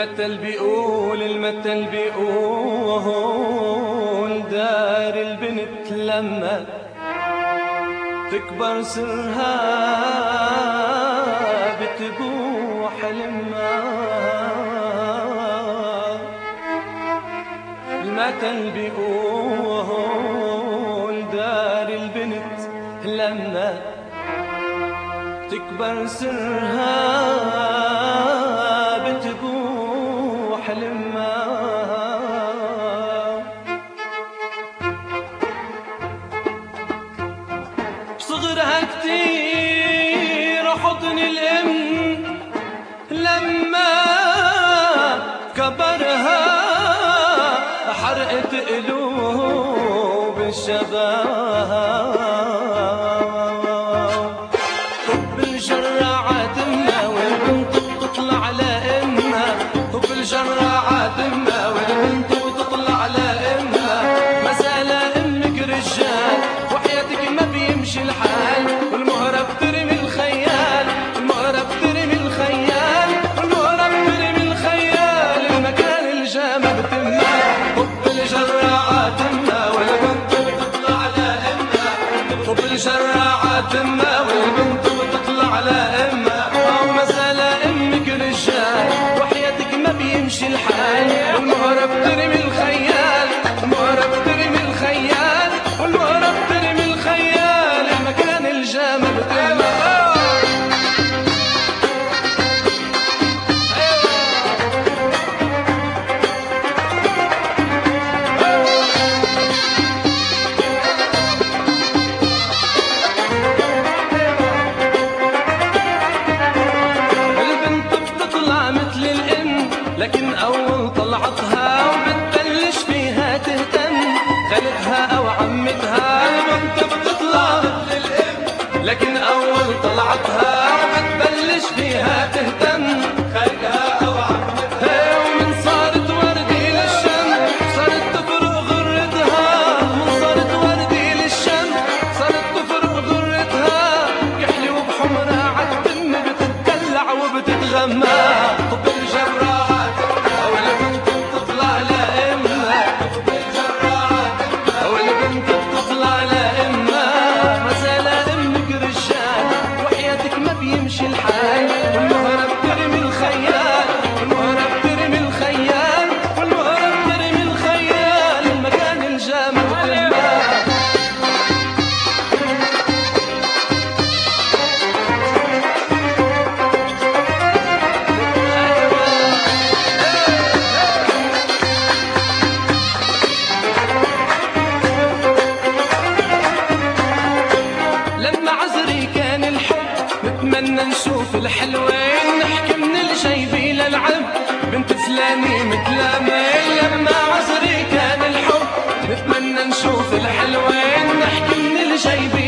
المثل بيقول دار البنت لما تكبر سرها بتبوح حلمها. المثل بيقول دار البنت لما تكبر سرها بتبوح حلمها. بصغرها كتير حضن الام لما كبرها حرقت قلوب الشباب. حب الجراعات امها والبنت بتطلع على امها. حب الجراعات امها والبنت بتطلع على امها. مسألة امك رجال وحياتك ما بيمشي الحال. والمهرة بترمي الخيال، المهرة بترمي الخيال، والمهرة بترمي الخيال. المكان الجامع بتمها. حب الجراعات امها والبنت بتطلع على امها. حب الجراعات امها والبنت بتطلع على امها. ومسألة امك رجال وحياتك ما بيمشي الحال. والمهرة بترمي الخيال، المهرة بترمي الخيال، والمهرة بترمي الخيال. المكان الجامع بتمها. لكن أول طلعتها وبتبلش فيها تهتم خالتها أو عمتها. البنت بتطلع مثل الأم لكن أول طلعتها وبتبلش فيها تهتم خالتها أو عمتها. ومن صارت وردي للشمس صارت تفرق غرتها. من صارت وردي للشمس صارت تفرق غرتها. يحلو بحمرها عالدم بتتدلع وبتتغمى. حب الجراعات والبنت بتطلع لأمها. حب الجراعات والبنت بتطلع لأمها. مسألة أمك رجال وحياتك ما بيمشي الحال. والمهرة بترمي الخيال، والمهرة بترمي الخيال، والمهرة بترمي الخيال. المكان الجامع بتمها. لما عذري كان الحب نتمنى نشوف الحلوين. نحكي من الجيبي للعب بنت فلاني متلامين. لما عذري كان الحب نتمنى نشوف الحلوين. نحكي من الجيبي